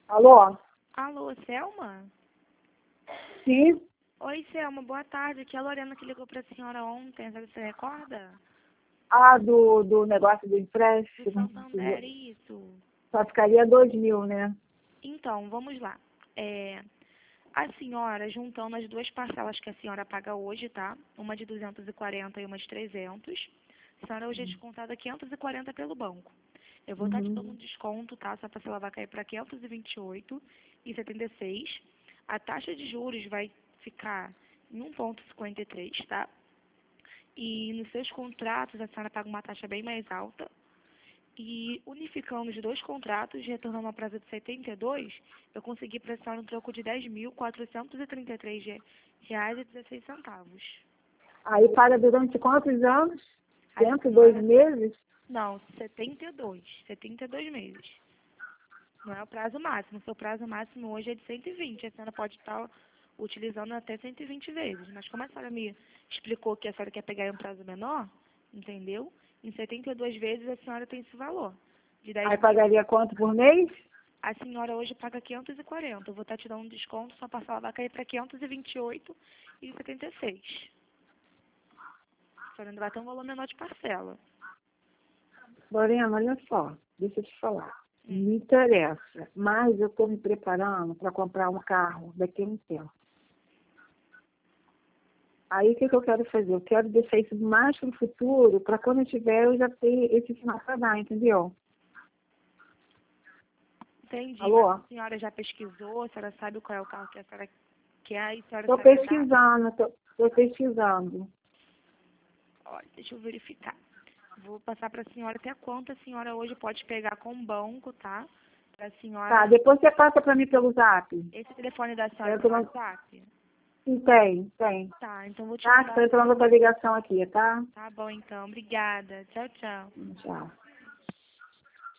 Alô? Alô, Selma? Sim? Oi, Selma, boa tarde. Aqui é a Lorena que ligou para a senhora ontem, sabe, você recorda? Ah, do negócio do Do empréstimo. Santander, isso. Só ficaria 2.000, né? Então, vamos lá. A senhora, juntando as duas parcelas que a senhora paga hoje, tá? Uma de 240 e uma de 300. A senhora hoje é descontada 540 pelo banco. Eu vou estar te dando um desconto, tá? Essa parcela vai cair para 528,76. A taxa de juros vai ficar em 1,53, tá? E nos seus contratos a senhora paga uma taxa bem mais alta. E unificando os dois contratos, retornando a prazo de 72, eu consegui prestar um troco de R$ 10.433,16. Aí paga durante quantos anos? Aí a 102 senhora... meses? Não, 72 meses. Não é o prazo máximo. O seu prazo máximo hoje é de 120. A senhora pode estar utilizando até 120 vezes. Mas como a senhora me explicou que a senhora quer pegar em um prazo menor, entendeu? Em 72 vezes a senhora tem esse valor. De 10 Aí mil, pagaria quanto por mês? a senhora hoje paga 540. Eu vou estar te dando um desconto, sua parcela vai cair para 528,76. A senhora ainda vai ter um valor menor de parcela. Lorena, olha só, deixa eu te falar. Me interessa, mas eu estou me preparando para comprar um carro daqui a um tempo. Aí o que eu quero fazer? Eu quero deixar isso mais para o futuro, para quando eu tiver, eu já ter esse final para dar, entendeu? Entendi, mas Alô? a senhora já pesquisou, a senhora sabe qual é o carro que a senhora quer e a senhora Estou sabe a data? pesquisando, estou pesquisando. Olha, deixa eu verificar. Vou passar para a senhora até quanto a senhora hoje pode pegar com o banco, tá? Para a senhora... Tá, depois você passa para mim pelo zap. Esse telefone da senhora Eu tem tô no... WhatsApp? Sim, tem. Tá, então vou te Tá, mandar... estou entrando outra ligação aqui, tá? Tá bom, então. Obrigada. Tchau, tchau. Tchau.